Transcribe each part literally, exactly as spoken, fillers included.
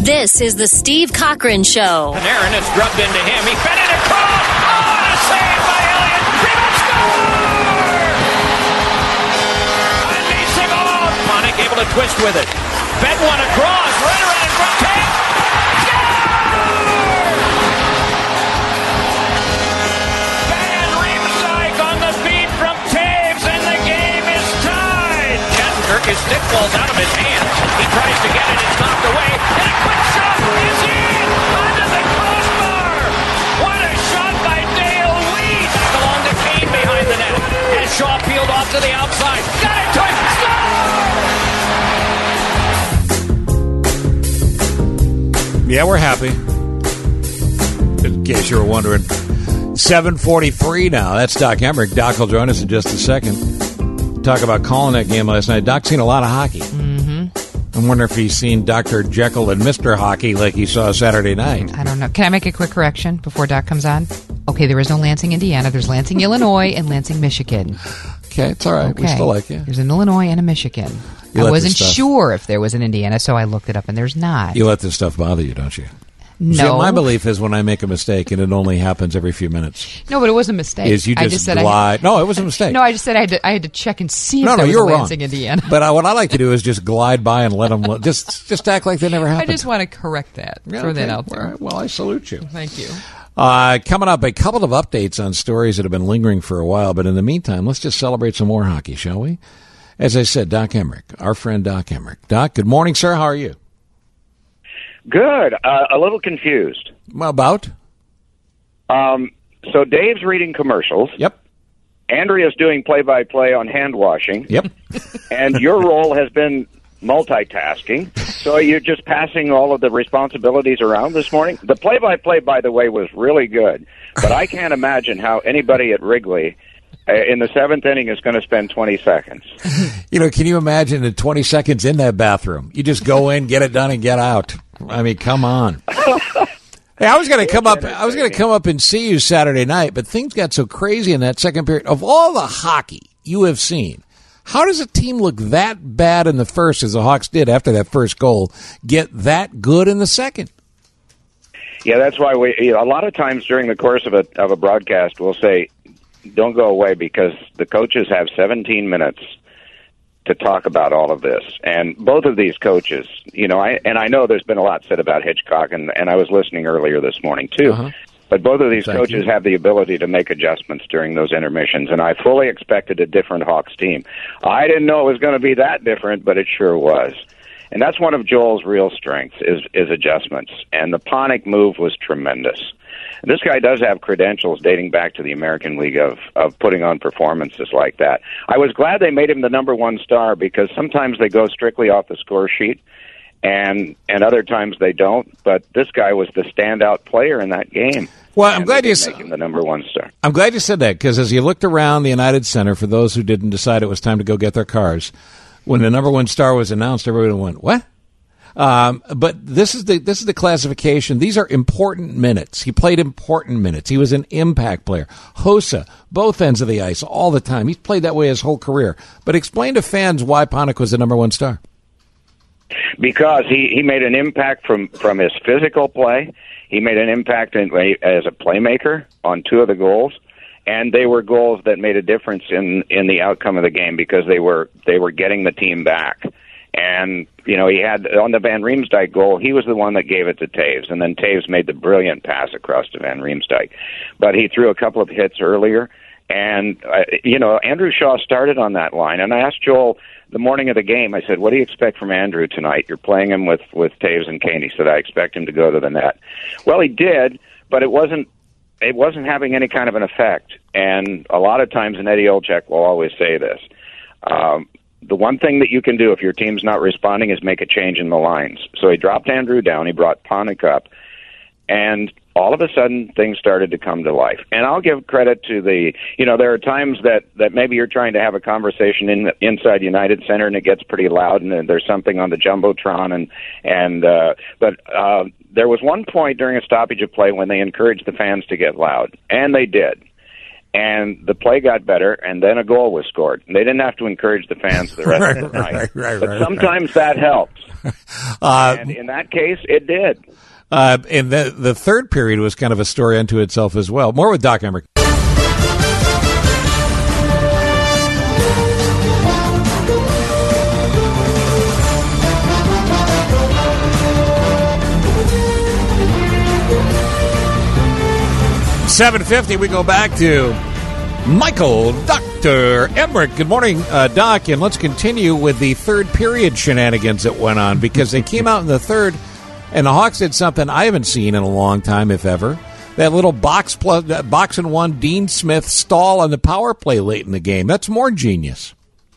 This is the Steve Cochran Show. And Aaron is drubbed into him. He fed it across. Oh, and a save by Elliott. Rebound score! And beats him out. Panik able to twist with it. Fed one across. Right around in front. Take. Van Riemsdyk on the feed from Taves, and the game is tied. Shattenkirk, his stick falls out of his hand. He tries to get it. It's knocked away. And a quick shot is in. Under the crossbar. What a shot by Dale Weed. Back along to Kane behind the net. As Shaw peeled off to the outside. Got it to him. Score! Yeah, we're happy. In case you were wondering. seven forty-three now. That's Doc Emmerich. Doc will join us in just a second. Talk about calling that game last night. Doc's seen a lot of hockey. Mm-hmm. I'm wondering if he's seen Doctor Jekyll and Mister Hockey like he saw Saturday night. I don't know. Can I make a quick correction before Doc comes on? Okay, there is no Lansing, Indiana. There's Lansing, Illinois, and Lansing, Michigan. Okay, it's all right. Okay. We still like you. There's an Illinois and a Michigan. You I wasn't sure if there was an Indiana, so I looked it up, and there's not. You let this stuff bother you, don't you? No. See, my belief is when I make a mistake, and it only happens every few minutes. No, but it was a mistake. Is you just, I just said glide. I had, no, it was a mistake. No, I just said I had to, I had to check and see no, if no, there was you're a wrong. Lansing, Indiana. But I, what I like to do is just glide by and let them just just act like they never happened. I just want to correct that. Yeah, Throw okay. that out there. All right. Well, I salute you. Thank you. Uh, coming up, a couple of updates on stories that have been lingering for a while. But in the meantime, let's just celebrate some more hockey, shall we? As I said, Doc Emmerich, our friend Doc Emmerich. Doc, good morning, sir. How are you? Good. Uh, a little confused. About? Um, so Dave's reading commercials. Yep. Andrea's doing play-by-play on hand washing. Yep. And your role has been multitasking. So are you just passing all of the responsibilities around this morning? The play-by-play, by the way, was really good. But I can't imagine how anybody at Wrigley uh, in the seventh inning is going to spend twenty seconds. You know, can you imagine the twenty seconds in that bathroom? You just go in, get it done, and get out. I mean, come on. Hey, I was going to come up. I was going to come up and see you Saturday night, but things got so crazy in that second period. Of all the hockey you have seen, how does a team look that bad in the first, as the Hawks did after that first goal, get that good in the second? Yeah, that's why we. You know, a lot of times during the course of a of a broadcast, we'll say, "Don't go away," because the coaches have seventeen minutes to talk about all of this. And both of these coaches, you know, I and I know there's been a lot said about Hitchcock, and, and I was listening earlier this morning, too. Uh-huh. But both of these Thank coaches you. have the ability to make adjustments during those intermissions, and I fully expected a different Hawks team. I didn't know it was going to be that different, but it sure was. And that's one of Joel's real strengths, is, is adjustments. And the Panik move was tremendous. This guy does have credentials dating back to the American League of, of putting on performances like that. I was glad they made him the number one star, because sometimes they go strictly off the score sheet, and and other times they don't. But this guy was the standout player in that game. Well, I'm glad you make him the number one star. I'm glad you said that, because as you looked around the United Center, for those who didn't decide it was time to go get their cars, when the number one star was announced, everybody went, "What?" Um, but this is the this is the classification. These are important minutes. He played important minutes. He was an impact player. Hossa, both ends of the ice, all the time. He's played that way his whole career. But explain to fans why Panik was the number one star. Because he, he made an impact from, from his physical play. He made an impact in, as a playmaker on two of the goals. And they were goals that made a difference in, in the outcome of the game, because they were they were getting the team back. And, you know, he had, on the Van Riemsdyk goal, he was the one that gave it to Taves, and then Taves made the brilliant pass across to Van Riemsdyk. But he threw a couple of hits earlier, and, uh, you know, Andrew Shaw started on that line. And I asked Joel the morning of the game, I said, "What do you expect from Andrew tonight? You're playing him with, with Taves and Kane." He said, "I expect him to go to the net." Well, he did, but it wasn't it wasn't having any kind of an effect. And a lot of times, and Eddie Olczyk will always say this, um, the one thing that you can do if your team's not responding is make a change in the lines. So he dropped Andrew down, he brought Panik up, and all of a sudden things started to come to life. And I'll give credit to the, you know, there are times that, that maybe you're trying to have a conversation in inside United Center and it gets pretty loud, and there's something on the Jumbotron, and, and uh, but uh, there was one point during a stoppage of play when they encouraged the fans to get loud, and they did. and the play got better, and then a goal was scored. And they didn't have to encourage the fans the rest right, of the night. Right, right, but right, sometimes right. that helps. Uh, and in that case, it did. Uh, and the, the third period was kind of a story unto itself as well. More with Doc Emrick. seven fifty, we go back to Michael Doctor Emrick. Good morning, uh, Doc, and let's continue with the third period shenanigans that went on, because they came out in the third, and the Hawks did something I haven't seen in a long time, if ever. That little box plus uh, box and one Dean Smith stall on the power play late in the game. That's more genius.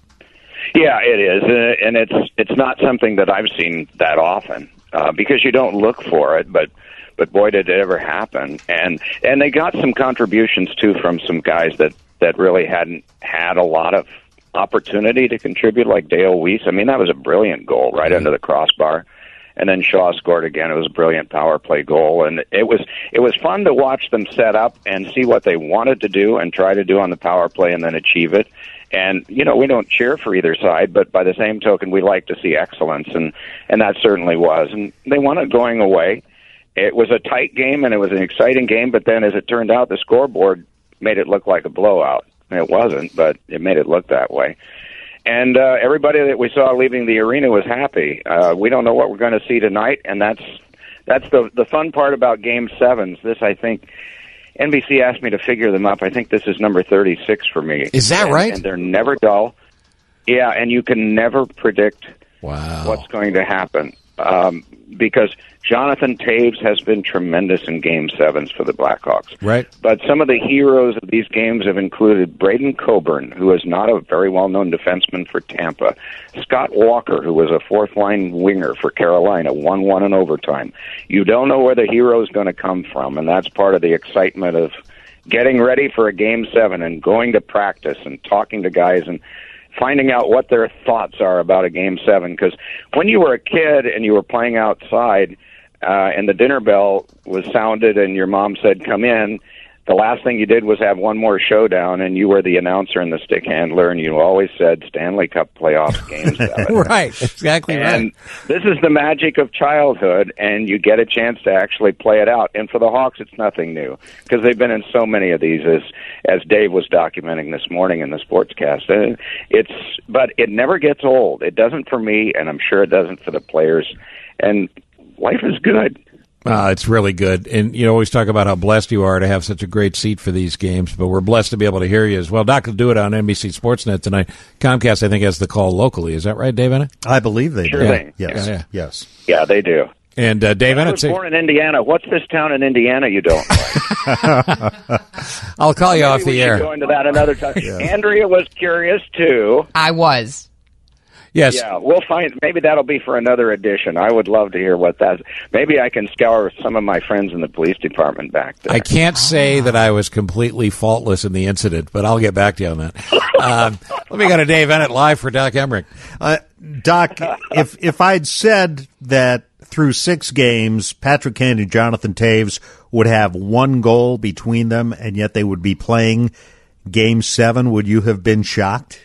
Yeah, it is, and it's it's not something that I've seen that often uh, because you don't look for it, but. But boy, did it ever happen. And and they got some contributions, too, from some guys that, that really hadn't had a lot of opportunity to contribute, like Dale Weiss. I mean, that was a brilliant goal right under the crossbar. And then Shaw scored again. It was a brilliant power play goal. And it was it was fun to watch them set up and see what they wanted to do and try to do on the power play and then achieve it. And, you know, we don't cheer for either side, but by the same token, we like to see excellence. And, and that certainly was. And they won it going away. It was a tight game, and it was an exciting game, but then as it turned out, the scoreboard made it look like a blowout. It wasn't, but it made it look that way. And uh, everybody that we saw leaving the arena was happy. Uh, we don't know what we're going to see tonight, and that's that's the the fun part about Game Sevens. This, I think, N B C asked me to figure them up. I think this is number thirty-six for me. Is that and, right? And they're never dull. Yeah, and you can never predict wow. what's going to happen. Um, because Jonathan Toews has been tremendous in Game Sevens for the Blackhawks. Right. But some of the heroes of these games have included Braden Coburn, who is not a very well-known defenseman for Tampa. Scott Walker, who was a fourth-line winger for Carolina, one one in overtime. You don't know where the hero is going to come from, and that's part of the excitement of getting ready for a Game Seven and going to practice and talking to guys and finding out what their thoughts are about a Game seven. Because when you were a kid and you were playing outside uh, and the dinner bell was sounded and your mom said, come in, the last thing you did was have one more showdown, and you were the announcer and the stick handler, and you always said Stanley Cup playoffs Game seven. Right, exactly and right. This is the magic of childhood, and you get a chance to actually play it out. And for the Hawks, it's nothing new, because they've been in so many of these, as as Dave was documenting this morning in the Sportscast. Uh, It's, but it never gets old. It doesn't for me, and I'm sure it doesn't for the players. And life is good. Uh, it's really good. And you always talk about how blessed you are to have such a great seat for these games, but we're blessed to be able to hear you as well. Doc will do it on N B C Sportsnet tonight. Comcast, I think, has the call locally. Is that right, Dave Ennett? I believe they Sure do. thing. Yes. Yeah, yeah. Yes. Yeah, they do. And uh, Dave I Ennett, was say, born in Indiana. What's this town in Indiana you don't like? I'll call you Maybe off the we air. should go into that another time. Andrea was curious, too. I was. Yes. Yeah, we'll find. Maybe that'll be for another edition. I would love to hear what that. Maybe I can scour some of my friends in the police department back there. I can't say that I was completely faultless in the incident, but I'll get back to you on that. um, let me go to Dave Ennett live for Doc Emrick. Uh, Doc, if if I'd said that through six games, Patrick Kane and Jonathan Toews would have one goal between them, and yet they would be playing Game Seven, would you have been shocked?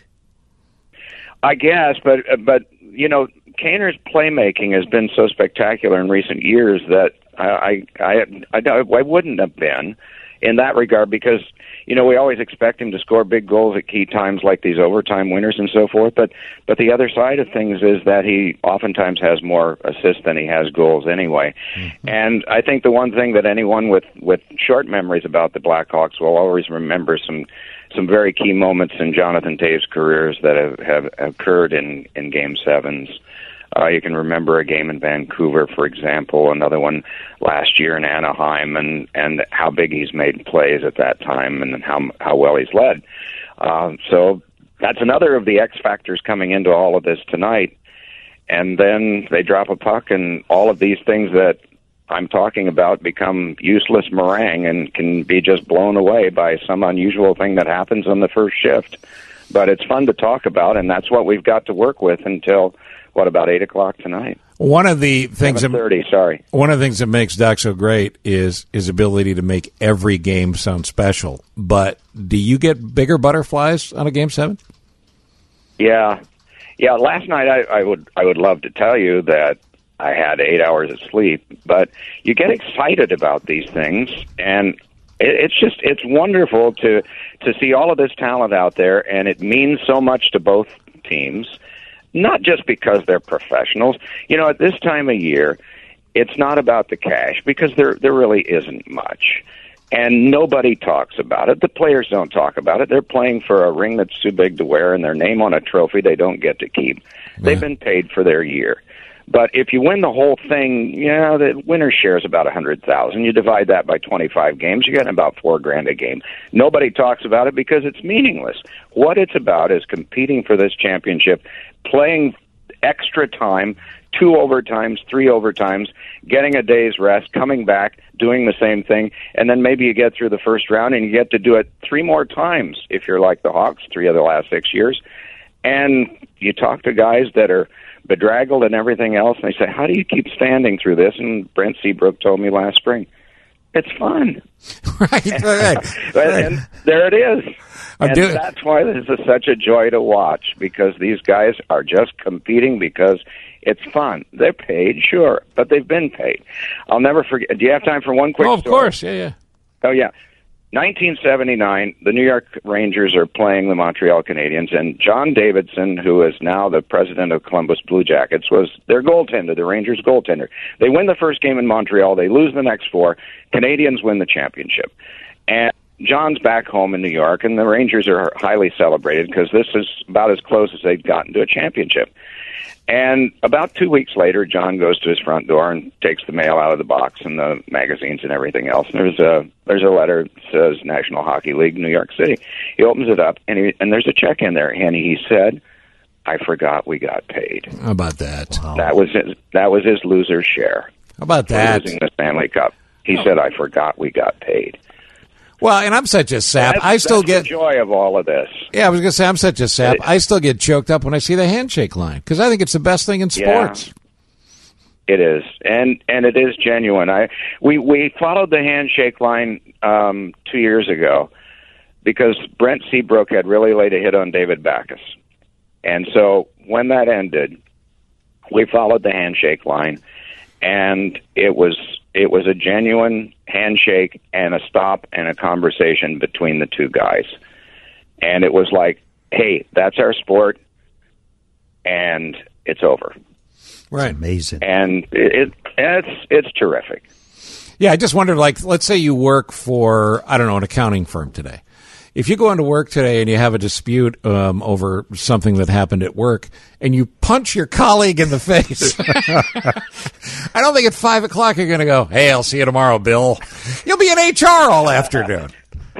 I guess, but but you know, Kaner's playmaking has been so spectacular in recent years that I I I, I, I wouldn't have been in that regard, because you know we always expect him to score big goals at key times like these overtime winners and so forth. But but the other side of things is that he oftentimes has more assists than he has goals anyway. Mm-hmm. And I think the one thing that anyone with with short memories about the Blackhawks will always remember some. some very key moments in Jonathan Toews' careers that have, have occurred in, in Game Sevens. Uh, you can remember a game in Vancouver, for example, another one last year in Anaheim, and, and how big he's made plays at that time and how how well he's led. Uh, so that's another of the X factors coming into all of this tonight. And then they drop a puck, and all of these things that I'm talking about become useless meringue and can be just blown away by some unusual thing that happens on the first shift. But it's fun to talk about, and that's what we've got to work with until, what, about eight o'clock tonight. One of the things that, thirty, sorry. One of the things that makes Doc so great is his ability to make every game sound special. But do you get bigger butterflies on a game seven? Yeah, yeah. Last night, I, I would I would love to tell you that I had eight hours of sleep, but you get excited about these things, and it, it's just it's wonderful to to see all of this talent out there, and it means so much to both teams. Not just because they're professionals. You know, at this time of year, it's not about the cash because there there really isn't much. And nobody talks about it. The players don't talk about it. They're playing for a ring that's too big to wear and their name on a trophy they don't get to keep. Yeah. They've been paid for their year. But if you win the whole thing, you know, the winner's share is about one hundred thousand dollars. You divide that by twenty-five games, you get about four grand a game. Nobody talks about it because it's meaningless. What it's about is competing for this championship, playing extra time, two overtimes, three overtimes, getting a day's rest, coming back, doing the same thing, and then maybe you get through the first round and you get to do it three more times if you're like the Hawks, three of the last six years. And you talk to guys that are bedraggled and everything else, and they say, how do you keep standing through this? And Brent Seabrook told me last spring, it's fun. Right, right, right. And there it is. I'm and doing- that's why this is such a joy to watch, because these guys are just competing because it's fun. They're paid, sure, but they've been paid. I'll never forget. Do you have time for one quick Oh, of story? course, yeah, yeah. Oh, yeah. nineteen seventy-nine, the New York Rangers are playing the Montreal Canadiens, and John Davidson, who is now the president of Columbus Blue Jackets, was their goaltender, the Rangers' goaltender. They win the first game in Montreal. They lose the next four. Canadians win the championship. And John's back home in New York, and the Rangers are highly celebrated because this is about as close as they've gotten to a championship. And about two weeks later, John goes to his front door and takes the mail out of the box and the magazines and everything else. And there's a there's a letter that says National Hockey League, New York City. He opens it up, and he, and there's a check in there. And he said, "I forgot we got paid." How about that? Wow. That was his, that was his loser's share. How about For that? losing the Stanley Cup. He said, "I forgot we got paid." Well, and I'm such a sap. That's, I still that's get the joy of all of this. Yeah, I was going to say I'm such a sap. I still get choked up when I see the handshake line because I think it's the best thing in sports. Yeah, it is, and and it is genuine. I we we followed the handshake line um, two years ago because Brent Seabrook had really laid a hit on David Backes, and so when that ended, we followed the handshake line, and it was it was a genuine handshake and a stop and a conversation between the two guys. And it was like, hey, that's our sport, and it's over. Right. Amazing. And it, it it's it's terrific. Yeah, I just wondered, like, let's say you work for, I don't know, an accounting firm today. If you go into work today and you have a dispute um, over something that happened at work and you punch your colleague in the face, I don't think at five o'clock you're going to go, hey, I'll see you tomorrow, Bill. You'll be in H R all afternoon.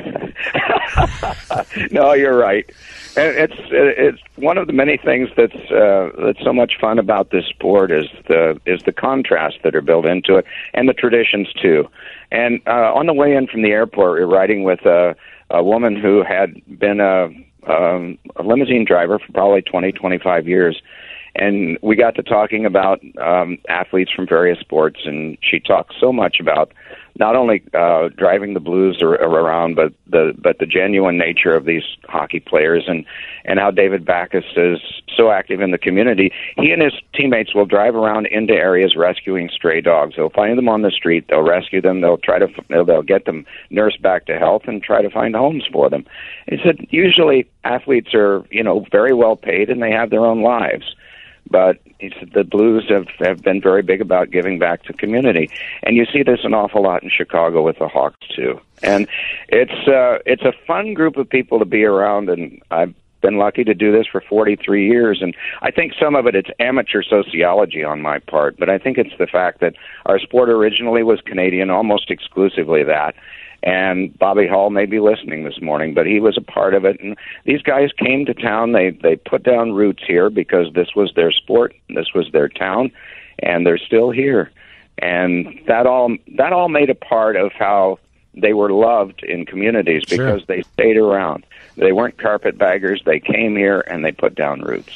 No, you're right. And it's it's one of the many things that's uh, that's so much fun about this sport is the is the contrasts that are built into it and the traditions too. And uh, on the way in from the airport, we we're riding with a, a woman who had been a, um, a limousine driver for probably twenty, twenty-five years. And we got to talking about um, athletes from various sports, and she talked so much about not only uh, driving the Blues ar- around, but the but the genuine nature of these hockey players, and, and how David Backes is so active in the community. He and his teammates will drive around into areas rescuing stray dogs. They'll find them on the street. They'll rescue them. They'll try to they'll get them nursed back to health and try to find homes for them. He said usually athletes are you know very well paid and they have their own lives. But he said the Blues have, have been very big about giving back to community, and you see this an awful lot in Chicago with the Hawks too. And it's uh, it's a fun group of people to be around, and I've been lucky to do this for forty-three years. And I think some of it it's amateur sociology on my part, but I think it's the fact that our sport originally was Canadian, almost exclusively that. And Bobby Hall may be listening this morning, but he was a part of it. And these guys came to town. They they put down roots here because this was their sport, this was their town, and they're still here. And that all that all made a part of how they were loved in communities because Sure. they stayed around. They weren't carpetbaggers. They came here and they put down roots.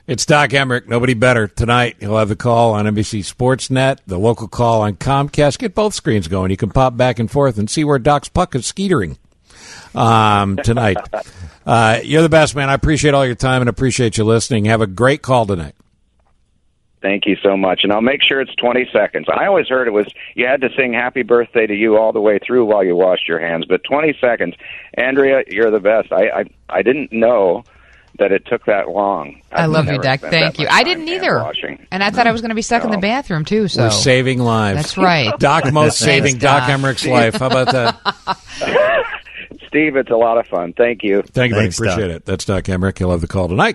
It's Doc Emmerich. Nobody better. Tonight, he'll have the call on N B C Sportsnet, the local call on Comcast. Get both screens going. You can pop back and forth and see where Doc's puck is skeetering um, tonight. uh, you're the best, man. I appreciate all your time and appreciate you listening. Have a great call tonight. Thank you so much. And I'll make sure it's twenty seconds. I always heard it was you had to sing happy birthday to you all the way through while you washed your hands, but twenty seconds. Andrea, you're the best. I I, I didn't know that it took that long. I I've love you, never Doc. spent Thank that you. much I time didn't hand either. washing. And I thought I was going to be stuck in the No. bathroom, too. So We're saving lives. That's right. Doc most saving Thanks, Doc Doc. Emmerich's life. How about that? Steve, it's a lot of fun. Thank you. Thank you, buddy. Thanks, Doc. Appreciate it. That's Doc Emmerich. He'll have the call tonight.